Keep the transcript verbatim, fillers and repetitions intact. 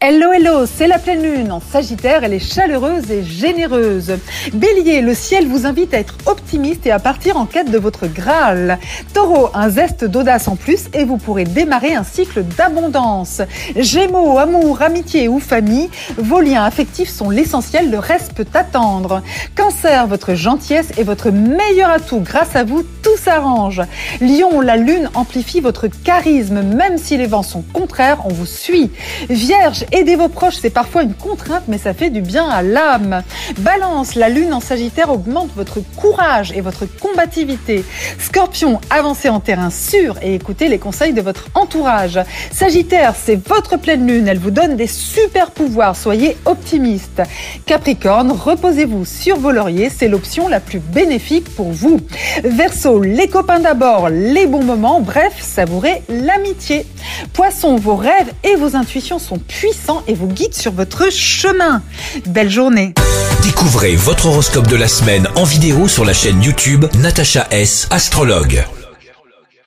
Hello, hello, c'est la pleine lune. En Sagittaire, elle est chaleureuse et généreuse. Bélier, le ciel vous invite à être optimiste et à partir en quête de votre Graal. Taureau, un zeste d'audace en plus et vous pourrez démarrer un cycle d'abondance. Gémeaux, amour, amitié ou famille, vos liens affectifs sont l'essentiel, le reste peut attendre. Cancer, votre gentillesse est votre meilleur atout. Grâce à vous, tout s'arrange. Lion, la lune amplifie votre charisme. Même si les vents sont contraires, on vous suit. Vierge, aider vos proches, c'est parfois une contrainte, mais ça fait du bien à l'âme. Balance, la lune en Sagittaire augmente votre courage et votre combativité. Scorpion, avancez en terrain sûr et écoutez les conseils de votre entourage. Sagittaire, c'est votre pleine lune, elle vous donne des super pouvoirs, soyez optimiste. Capricorne, reposez-vous sur vos lauriers, c'est l'option la plus bénéfique pour vous. Verseau, les copains d'abord, les bons moments, bref, savourez l'amitié. Poisson, vos rêves et vos intuitions sont puissants et vous guident sur votre chemin. Belle journée. Découvrez votre horoscope de la semaine en vidéo sur la chaîne YouTube Natacha S, astrologue.